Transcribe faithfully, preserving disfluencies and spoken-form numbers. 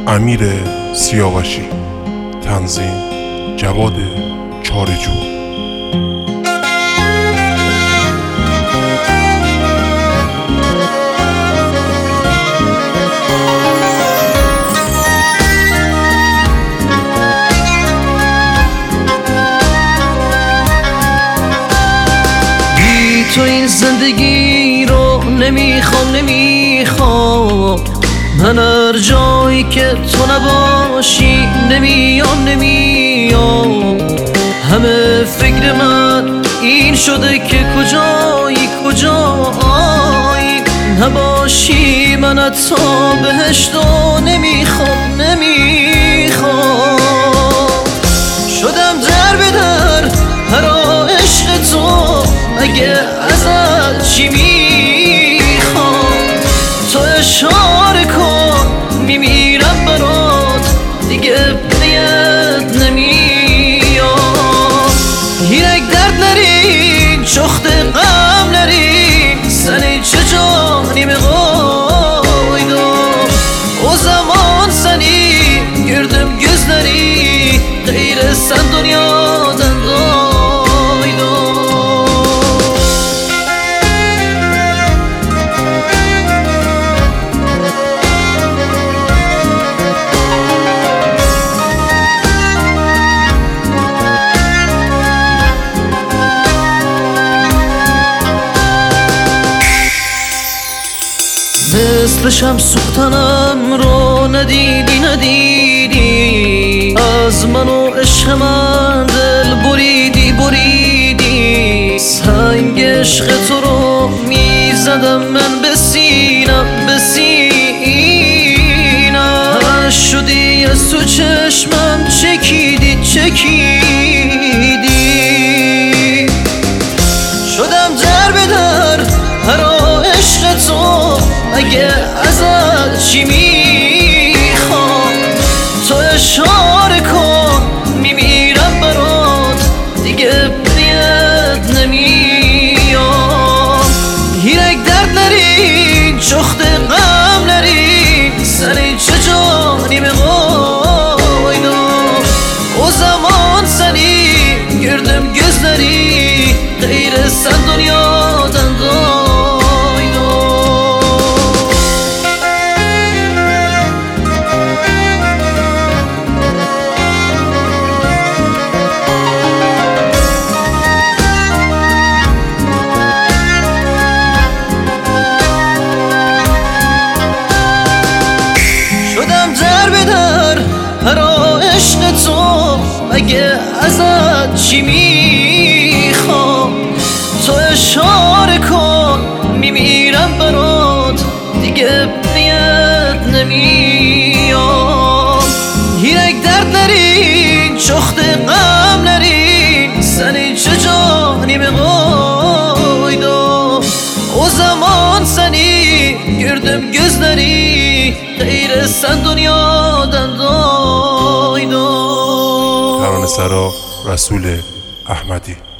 امیر سیاوشی، تنظیم جواد چارجو. بی تو این زندگی رو نمیخوام نمیخوام من هر جایی که تو نباشی نمیام نمیام همه فکر من این شده که کجایی کجایی نباشی من حتی بهشتو نمیخوام نمیخوام شدم در به در هر عشق تو اگه ازت چی میخوام تو اشاره کن میمیرم برات دیگه نیت نمیام هیرک درد نرین چخت غم نرین سنی چه جانی مقایدم او زمان سنی گردم گز نری غیر سن دنیا دندایدم مثل شم سوختنم رو ندیدی ندیدی از من و عشق من دل بریدی بریدی سنگ عشق تو رو میزدم من به سینم به سینم شدی از تو چشمم چکیدی چکیدی شدم در به در هر عشق تو اگه ازت چی میخوام تو اشاره کن میمیرم برات دیگه نیت نمیام هیرک درد نرین چخت غم نرین سنی چه جانی مقایدم او زمان سنی گردم گز نری غیر سن دنیا دندان هر عشق تو اگه ازت چی میخوام تو اشاره کن میمیرم برات دیگه نیت نمیام هیرک درد نرین چخت غم نرین سنی چه جانی مقایدم او زمان سنی گردم گز نری غیر سن دنیا دندایدم ترانه‌سرا رسول احمدی.